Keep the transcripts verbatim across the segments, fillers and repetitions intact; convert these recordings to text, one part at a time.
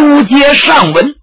书接上文，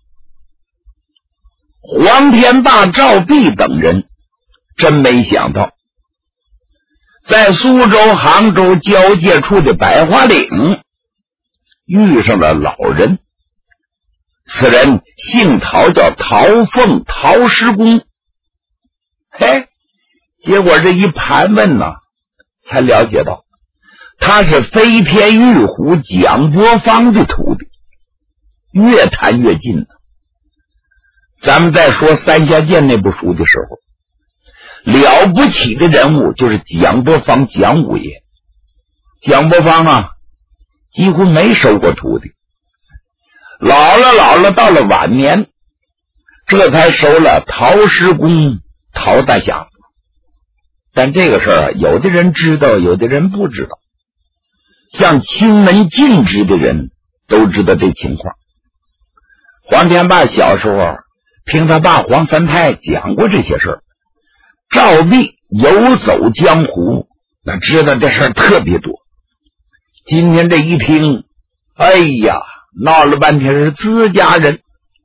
黄天霸、赵弼等人真没想到，在苏州、杭州交界处的百花岭遇上了老人。此人姓陶，叫陶凤，陶师公。嘿，结果这一盘问呢，才了解到他是飞天玉虎蒋伯方的徒弟。越谈越近了。咱们在说三峡剑那部书的时候，了不起的人物就是蒋伯方蒋五爷。蒋伯方啊，几乎没收过徒弟，老了老了到了晚年，这才收了陶师公陶大侠。但这个事儿啊，有的人知道，有的人不知道。像清门尽职的人都知道这情况。黄天霸小时候听他爸黄三太讲过这些事儿，赵弼游走江湖，那知道这事儿特别多。今天这一听，哎呀，闹了半天是自家人，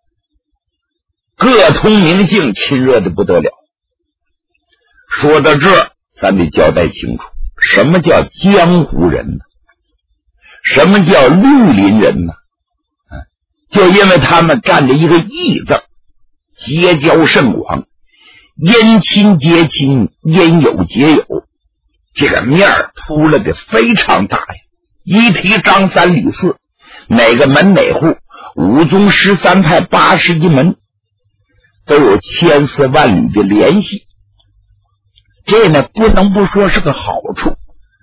各通名姓，亲热的不得了。说到这，咱得交代清楚，什么叫江湖人呢？什么叫绿林人呢？就因为他们占着一个义字，结交甚广，因亲结亲，因友结友，这个面儿铺了的非常大呀。一提张三李四，哪个门哪户，五宗十三派八十一门，都有千丝万缕的联系。这呢，不能不说是个好处。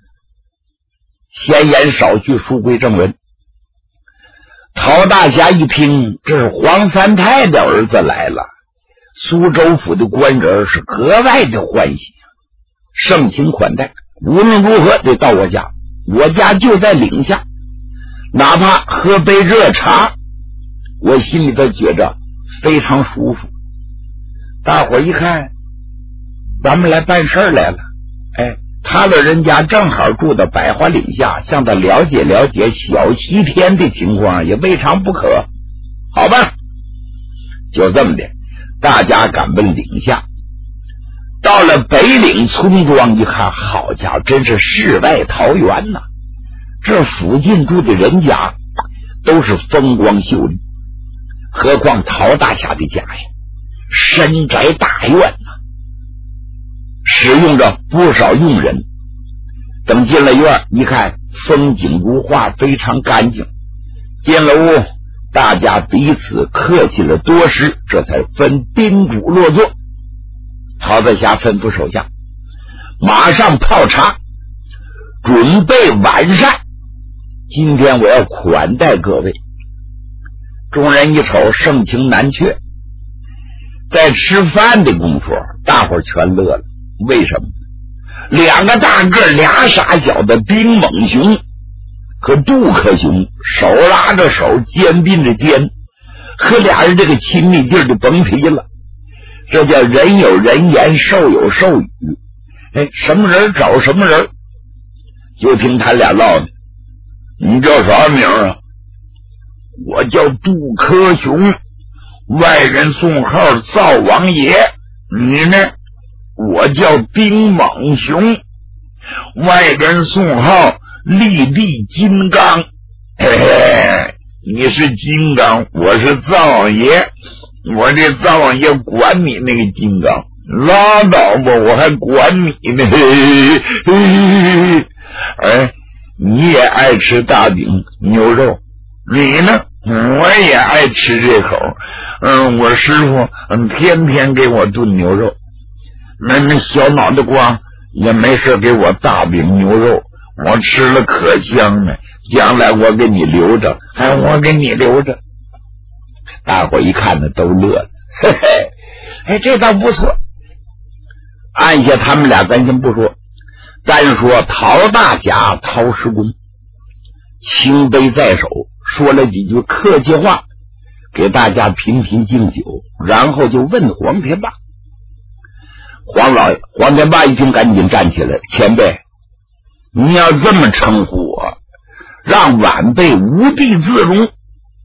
闲言少叙，书归正文。陶大侠一听，这是黄三太的儿子来了，苏州府的官人是格外的欢喜，盛情款待，无论如何得到我家，我家就在岭下，哪怕喝杯热茶，我心里头觉着非常舒服。大伙一看，咱们来办事来了，哎，他老人家正好住到百花岭下，向他了解了解小西天的情况也未尝不可。好吧，就这么的，大家赶奔岭下。到了北岭村庄一看，好家伙，真是世外桃源呐！这附近住的人家都是风光秀丽，何况陶大侠的家呀，深宅大院呐，使用着不少佣人。等进了院一看，风景如画，非常干净。进了屋，大家彼此客气了多时，这才分宾主落座。陶大侠吩咐手下马上泡茶，准备晚膳。今天我要款待各位。众人一瞅，盛情难却。在吃饭的功夫，大伙儿全乐了。为什么？两个大个俩傻小的丁猛熊和杜克熊手拉着手，肩并着肩，和俩人这个亲密劲儿就甭提了。这叫人有人言，兽有兽语。哎，什么人找什么人。就听他俩唠的，你叫啥名啊？我叫杜克熊，外人送号灶王爷。你呢？我叫丁猛熊，外人送号立地金刚。嘿嘿，你是金刚，我是灶王爷。我这灶王爷管你那个金刚，拉倒吧，我还管你呢。嘿嘿嘿，哎，你也爱吃大饼牛肉，你呢？我也爱吃这口。嗯，我师傅嗯天天给我炖牛肉。那那小脑袋瓜也没事给我大饼牛肉，我吃了可香呢。将来我给你留着，哎，我给你留着。大伙一看呢，都乐了，嘿嘿，哎，这倒不错。按下他们俩，咱先不说，单说陶大侠、陶师公，清杯在手，说了几句客气话，给大家频频敬酒，然后就问黄天霸。黄老爷，黄天霸一听，赶紧站起来，前辈，你要这么称呼我，让晚辈无地自容。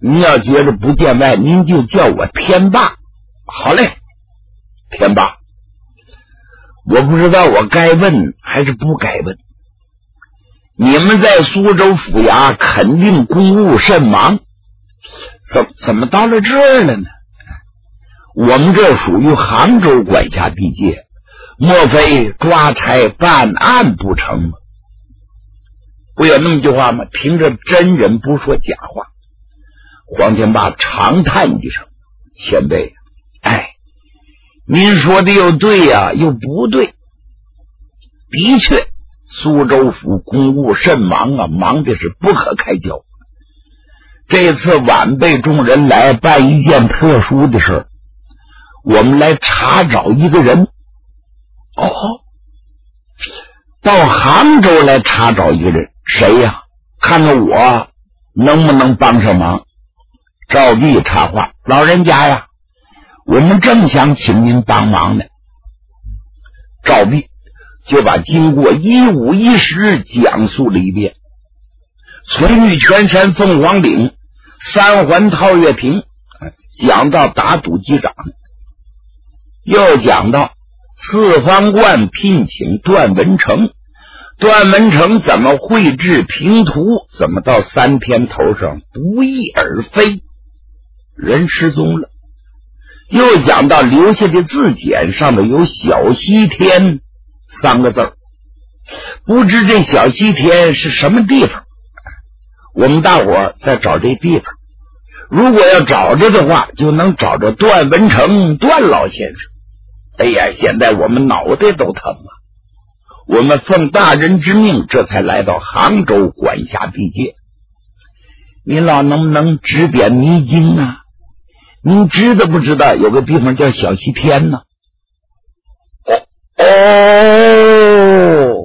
您要觉着不见外，您就叫我天霸。好嘞，天霸，我不知道我该问还是不该问。你们在苏州府衙肯定公务甚忙，怎怎么到了这儿了呢？我们这属于杭州管辖地界，莫非抓差办案不成吗？不有那么句话吗？凭着真人不说假话。黄天霸长叹一声，前辈，哎，您说的又对呀、啊，又不对。的确，苏州府公务甚忙啊，忙的是不可开交。这次晚辈众人来办一件特殊的事，我们来查找一个人。哦，到杭州来查找一个人，谁呀？看看我能不能帮上忙。赵壁插话：老人家呀，我们正想请您帮忙呢。赵壁就把经过一五一十讲述了一遍，从玉泉山凤凰岭三环套月亭讲到打赌机长，又讲到四方观聘请段文成，段文成怎么绘制平图，怎么到三天头上不翼而飞，人失踪了。又讲到留下的字简上面有小西天三个字，不知这小西天是什么地方，我们大伙在找这地方，如果要找着的话，就能找着段文成段老先生。哎呀，现在我们脑袋都疼啊！我们奉大人之命，这才来到杭州管辖地界。您老能不能指点迷津啊？您知道不知道有个地方叫小西天呢？哦哦，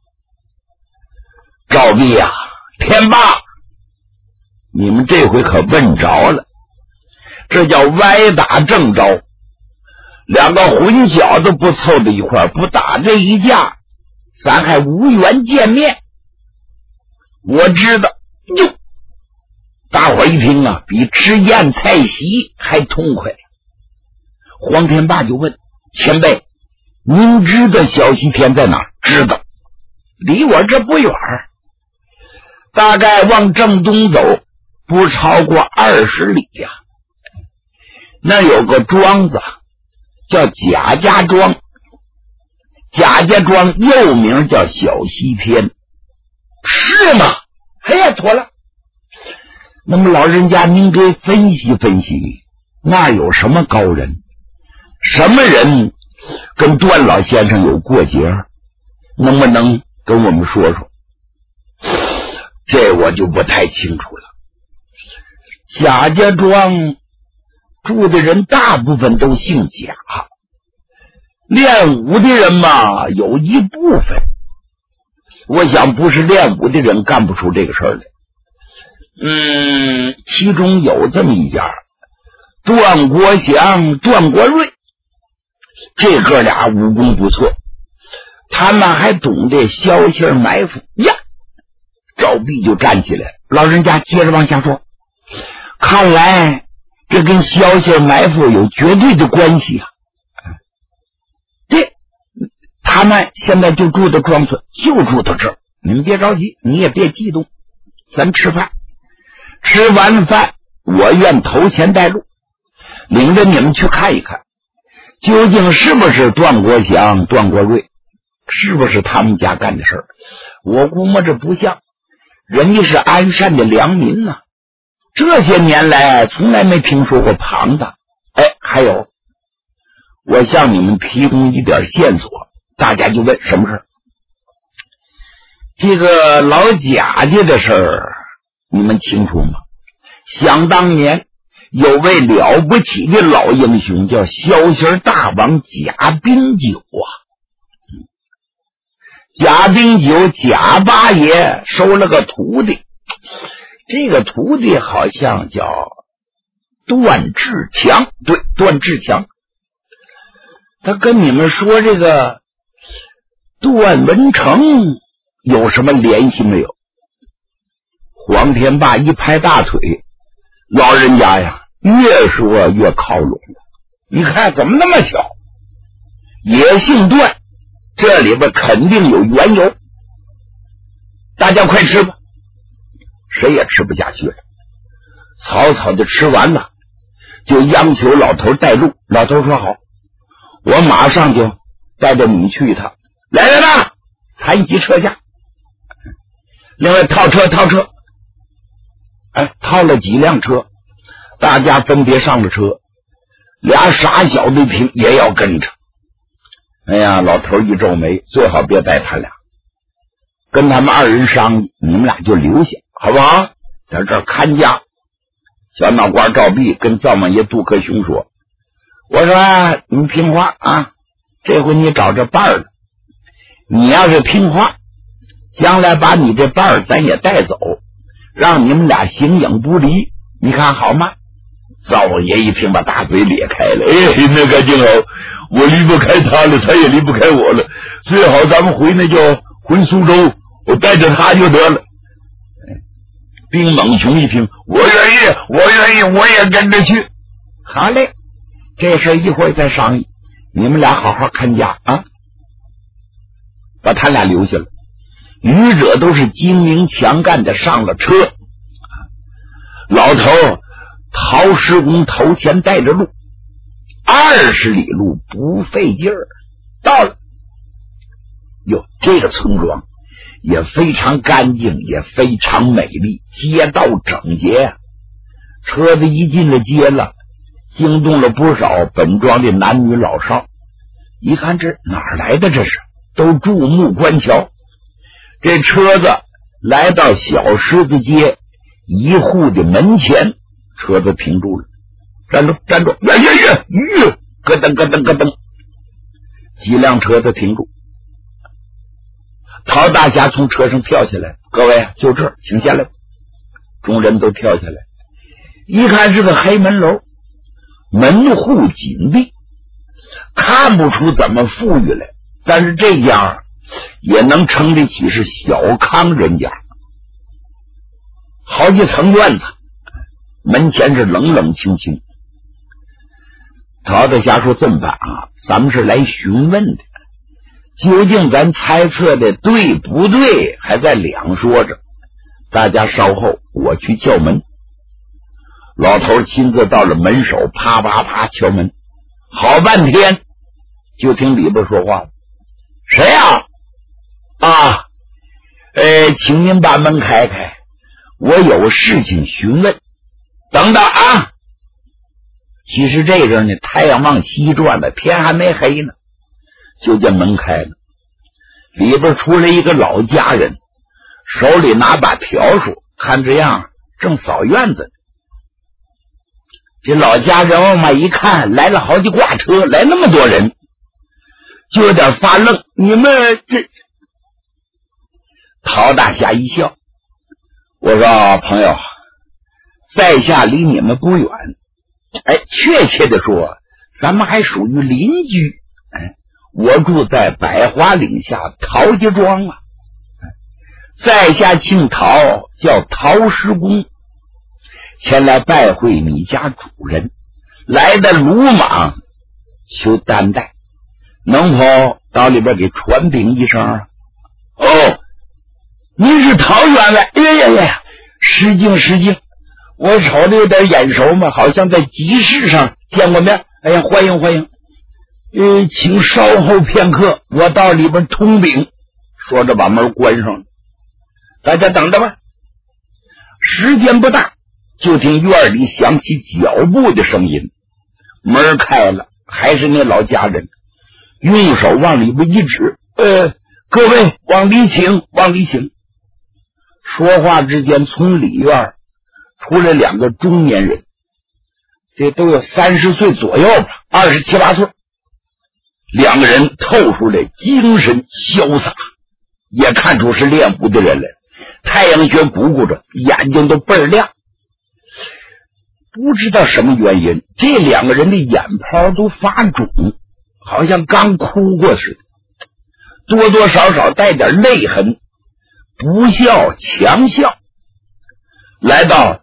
赵壁呀，天霸，你们这回可问着了，这叫歪打正着。两个混小子不凑在一块儿，不打这一架，咱还无缘见面。我知道，哟，大伙一听啊，比吃宴菜席还痛快。黄天霸就问前辈：“您知道小西天在哪儿？”“知道，离我这不远，大概往正东走，不超过二十里呀。那有个庄子。”叫贾家庄，贾家庄又名叫小西天，是吗？哎呀，妥了。那么老人家，您给分析分析，那有什么高人？什么人跟段老先生有过节？能不能跟我们说说？这我就不太清楚了。贾家庄住的人大部分都姓贾，练武的人嘛有一部分，我想不是练武的人干不出这个事儿来。嗯，其中有这么一家，段国祥、段国瑞，这哥俩武功不错，他们还懂得消息埋伏呀。赵壁就站起来，老人家接着往下说，看来这跟消息埋伏有绝对的关系啊！对，他们现在就住在庄村，就住到这儿。你们别着急，你也别激动，咱吃饭。吃完饭，我愿投钱带路，领着你们去看一看，究竟是不是段国祥、段国瑞，是不是他们家干的事儿？我估摸着不像，人家是安善的良民呐、啊。这些年来从来没听说过庞大。哎，还有，我向你们提供一点线索，大家就问什么事儿？这个老贾家的事儿你们清楚吗？想当年有位了不起的老英雄叫骁星大王贾冰九啊。贾冰九贾八爷收了个徒弟，这个徒弟好像叫段志强，对，段志强。他跟你们说这个段文成有什么联系没有？黄天霸一拍大腿， 老人家呀，越说越靠拢了。你看怎么那么巧？也姓段，这里边肯定有缘由。大家快吃吧！谁也吃不下去了，草草的吃完了，就央求老头带路。老头说好，我马上就带着你去一趟。来来来，残疾车下。另外套车套车，哎，套了几辆车，大家分别上了车。俩傻小子一听也要跟着。哎呀，老头一皱眉，最好别带他俩，跟他们二人商议，你们俩就留下好不好？在这儿看家。小脑瓜赵弼跟灶王爷杜克兄说，我说你听话啊，这回你找这伴儿了，你要是听话，将来把你这伴儿咱也带走，让你们俩形影不离，你看好吗？灶王爷一听把大嘴咧开了，哎，那个就好，我离不开他了，他也离不开我了，最好咱们回那叫回苏州，我带着他就得了。兵猛雄一听，我愿意，我愿意，我也跟着去。好嘞，这事一会儿再商议，你们俩好好看家啊，把他俩留下了。余者都是精明强干的上了车。老头陶师公头前带着路，二十里路不费劲儿，到了。哟，这个村庄也非常干净，也非常美丽，街道整洁啊。车子一进了街了，惊动了不少本庄的男女老少。一看这哪儿来的，这是都注目观瞧。这车子来到小狮子街一户的门前，车子停住了，站住站住，呀呀呀，哟，咯噔咯噔咯噔，几辆车子停住。陶大侠从车上跳下来，各位就这儿，请下来。众人都跳下来，一看是个黑门楼，门户紧闭，看不出怎么富裕来，但是这家也能称得起是小康人家。好几层院子，门前是冷冷清清。陶大侠说，这么办啊，咱们是来询问的，究竟咱猜测的对不对还在两说着，大家稍后我去叫门。老头亲自到了门首，啪啪啪敲门，好半天就听里边说话，谁呀？啊，呃，请您把门开开，我有事情询问。等等啊！其实这阵呢，太阳往西转了，天还没黑呢，就见门开了，里边出来一个老家人，手里拿把笤帚，看这样正扫院子。这老家人往外一看，来了好几挂车，来那么多人，就有点发愣。你们这……陶大侠一笑，我说朋友，在下离你们不远，哎，确切的说，咱们还属于邻居。哎，我住在百花岭下陶家庄啊，在下姓陶，叫陶师公，前来拜会你家主人，来的鲁莽，求担待，能否到里边给传禀一声啊？哦，您是陶员外？哎呀呀呀，失敬失敬，我瞅着有点眼熟嘛，好像在集市上见过面。哎呀，欢迎欢迎，呃，请稍后片刻，我到里边通禀。说着把门关上了，大家等着吧。时间不大，就听院里响起脚步的声音，门开了，还是那老家人，用手往里边一指，呃，各位往里请，往里请。说话之间，从里院出来两个中年人，这都有三十岁左右吧，二十七八岁。两个人透出来精神潇洒，也看出是练武的人来，太阳穴鼓鼓着，眼睛都倍儿亮。不知道什么原因，这两个人的眼泡都发肿，好像刚哭过似的，多多少少带点泪痕，不笑强笑。来到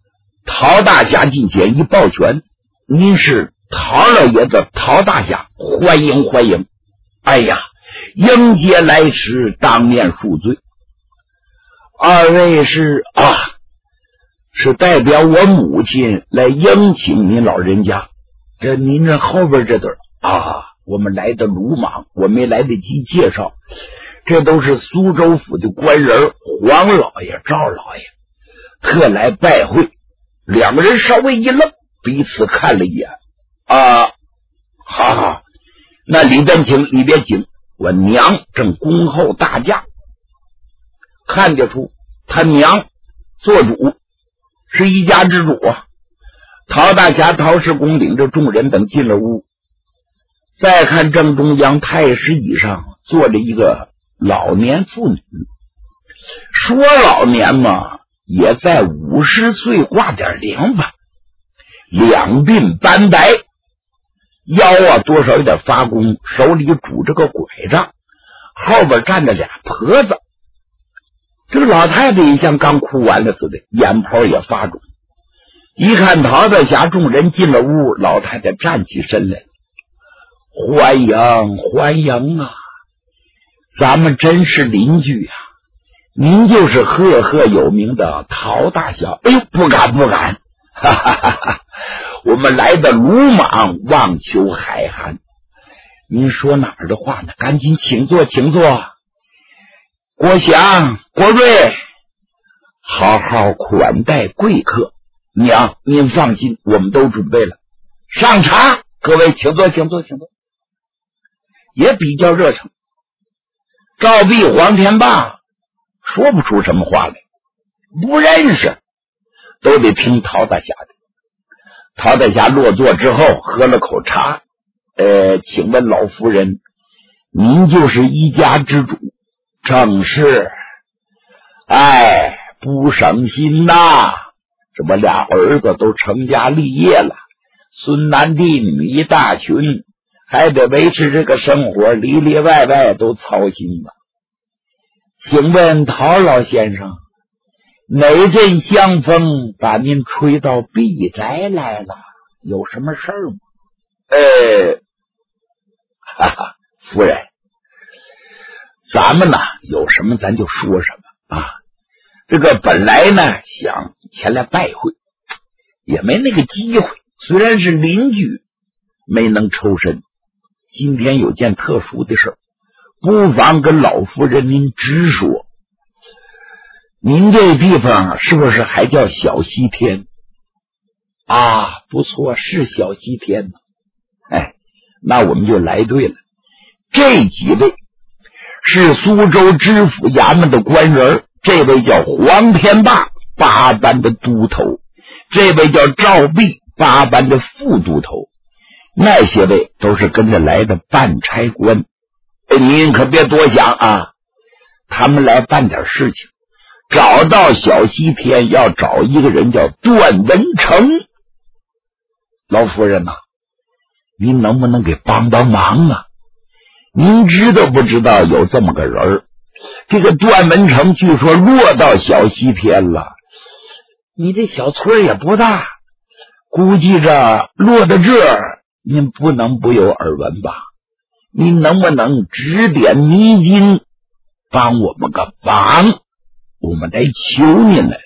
陶大侠近前一抱拳，您是陶老爷子陶大侠，欢迎欢迎。哎呀，迎接来迟，当面恕罪。二位是啊，是代表我母亲来迎请您老人家。这您这后边这段啊，我们来的鲁莽，我没来得及介绍。这都是苏州府的官人，黄老爷、赵老爷，特来拜会。两个人稍微一愣，彼此看了一眼。啊，好好，那里边请，里边请。我娘正恭候大驾。看得出他娘做主，是一家之主啊。陶大侠、陶世公领着众人等进了屋。再看正中央太师椅上坐着一个老年妇女，说老年嘛，也在五十岁挂点零吧，两鬓斑白，腰啊多少有点发光，手里拄着个拐杖，后边站着俩婆子。这个老太太也像刚哭完了似的，眼泡也发肿。一看陶大侠众人进了屋，老太太站起身来，欢迎欢迎啊，咱们真是邻居啊，您就是赫赫有名的陶大侠。哎呦，不敢不敢，哈哈哈哈，我们来的鲁莽，望求海涵。您说哪儿的话呢？赶紧请坐请坐。国祥国瑞，好好款待贵客。娘您放心，我们都准备了。上茶，各位请坐请坐请坐。也比较热诚。赵壁、黄天霸说不出什么话来，不认识，都得听陶大侠的。陶大侠落座之后喝了口茶，呃，请问老夫人，您就是一家之主？正是。哎，不省心呐，这不俩儿子都成家立业了，孙男弟女一大群，还得维持这个生活，里里外外都操心吧。请问陶老先生，哪阵香风把您吹到碧宅来了？有什么事儿吗？呃，哈哈，夫人，咱们呢有什么咱就说什么啊。这个本来呢想前来拜会，也没那个机会，虽然是邻居，没能抽身。今天有件特殊的事儿，不妨跟老夫人您直说。您这地方是不是还叫小西天啊？不错，是小西天呢。哎，那我们就来对了。这几位是苏州知府衙门的官人，这位叫黄天霸，八班的都头；这位叫赵壁，八班的副都头。那些位都是跟着来的办差官。您可别多想啊，他们来办点事情，找到小西天要找一个人叫段文成。老夫人呐、啊，您能不能给帮帮忙啊？您知道不知道有这么个人儿？这个段文成据说落到小西天了，你这小村也不大，估计着落到这儿，您不能不有耳闻吧？您能不能指点迷津，帮我们个忙？我们得求您来了。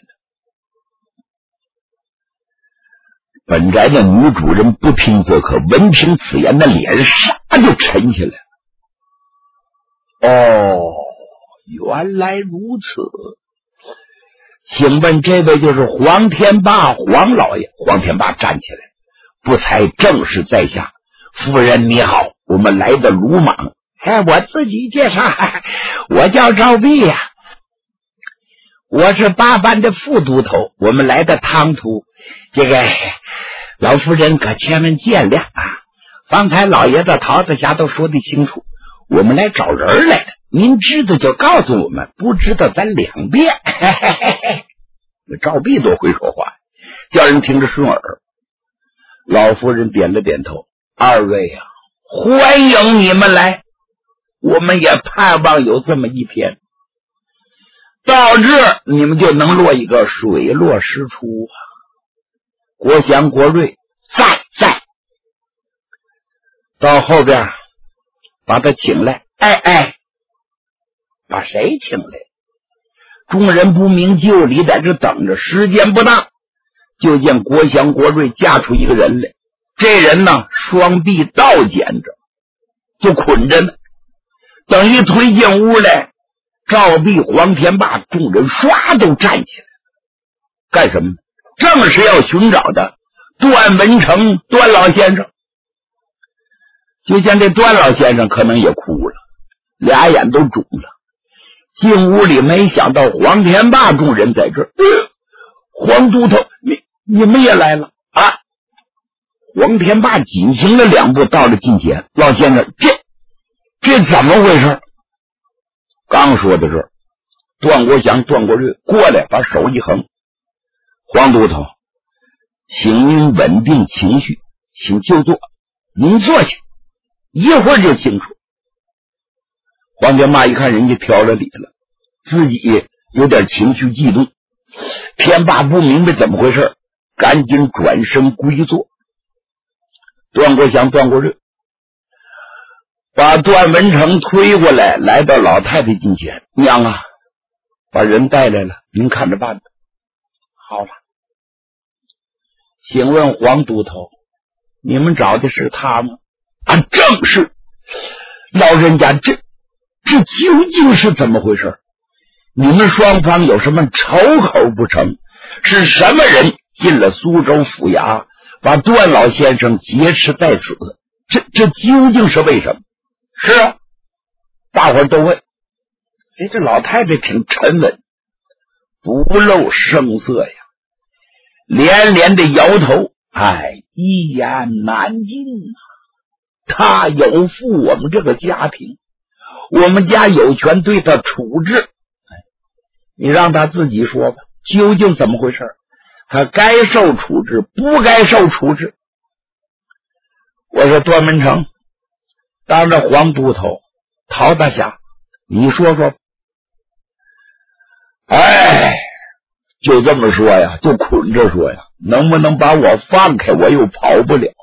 本宅的女主人不听则可，闻听此言，那脸唰就沉下来了。哦，原来如此。请问这位就是黄天霸黄老爷？黄天霸站起来，不才正是在下。夫人你好，我们来的鲁莽。哎，我自己介绍，我叫赵壁呀、啊，我是八班的副都头，我们来的唐突。这个老夫人可千万见谅啊！方才老爷子陶子侠都说得清楚，我们来找人来了。您知道就告诉我们，不知道咱两遍。嘿嘿嘿嘿，赵壁多会说话，叫人听着顺耳。老夫人点了点头，二位啊，欢迎你们来，我们也盼望有这么一天，到这你们就能落一个水落石出啊。 郭襄郭瑞在在，到后边把他请来。哎哎，把谁请来？众人不明就里，在这等着，时间不大，就见郭襄郭瑞架出一个人来。这人呢，双臂倒剪着，就捆着呢，等于推进屋来。赵壁、黄天霸众人唰都站起来，干什么？正是要寻找的段文成段老先生。就见这段老先生可能也哭了，俩眼都肿了。进屋里没想到黄天霸众人在这儿、呃、黄都头，你你们也来了啊！黄天霸紧行了两步到了近前，老先生，这这怎么回事？刚说的是段国祥段国瑞过来，把手一横，黄都头，请您稳定情绪，请就坐，您坐下，一会儿就清楚。黄天霸一看人家挑了理了，自己有点情绪激动，天霸不明白怎么回事，赶紧转身归坐。段国祥段国瑞把段文成推过来，来到老太太近前。娘啊，把人带来了，您看着办吧。好了，请问黄都头，你们找的是他吗？啊，正是。老人家，这这究竟是怎么回事？你们双方有什么仇口不成？是什么人进了苏州府衙，把段老先生劫持在此？这这究竟是为什么？是啊，大伙儿都问。哎，这老太太挺沉稳，不露声色呀，连连的摇头。哎，一言难尽啊！他有负我们这个家庭，我们家有权对他处置。哎，你让他自己说吧，究竟怎么回事？他该受处置，不该受处置？我说段文成，当着黄都头、陶大侠，你说说。哎，就这么说呀，就捆着说呀，能不能把我放开？我又跑不了。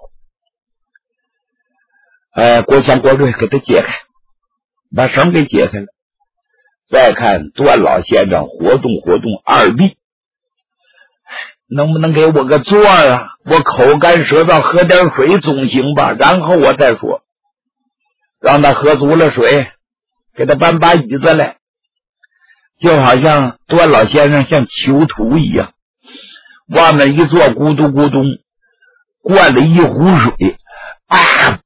哎，郭襄郭瑞给他解开，把绳给解开了。再看段老先生活动活动二臂，能不能给我个座啊？我口干舌燥，喝点水总行吧？然后我再说。让他喝足了水，给他搬把椅子来，就好像段老先生像囚徒一样，往那一坐，咕嘟咕嘟灌了一壶水啊！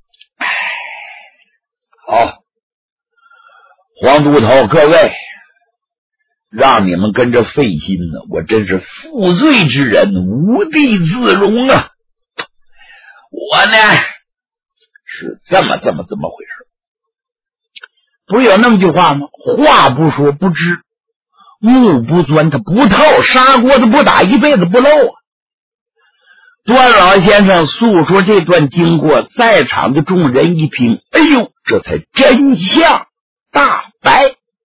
好，黄都头，各位，让你们跟着费心呢，我真是负罪之人，无地自容啊！我呢是这么这么这么回事，不是有那么句话吗？话不说不知，目不钻他不透，砂锅子不打一辈子不漏啊！段老先生诉说这段经过，在场的众人一听，哎呦，这才真相大白。